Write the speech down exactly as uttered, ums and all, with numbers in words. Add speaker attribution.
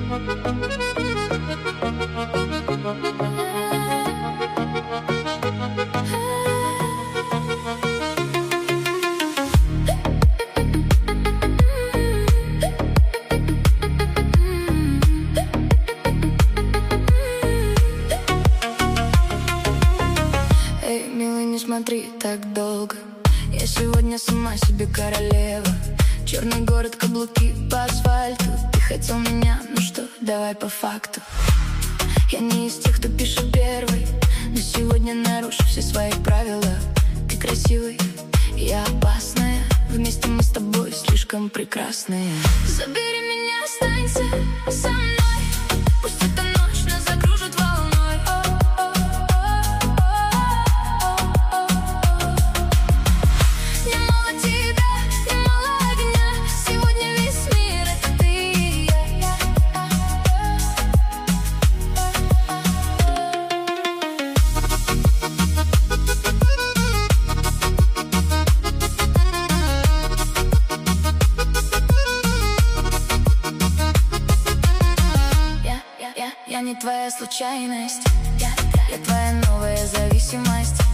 Speaker 1: Эй, милый, не смотри так долго. Я сегодня сама себе королева. Черный город, каблуки по асфальту. Ты хотел меня, ну что, давай по факту. Я не из тех, кто пишет первый, но сегодня нарушу все свои правила. Ты красивый, я опасная. Вместе мы с тобой слишком прекрасные. Забери меня, останься со мной. Пусть эта ночь нас закружит волной. Не мало тебя, не мало огня. Сегодня весь мир — это ты и я. Я, я, я, я не твоя случайность. Я, я твоя новая зависимость.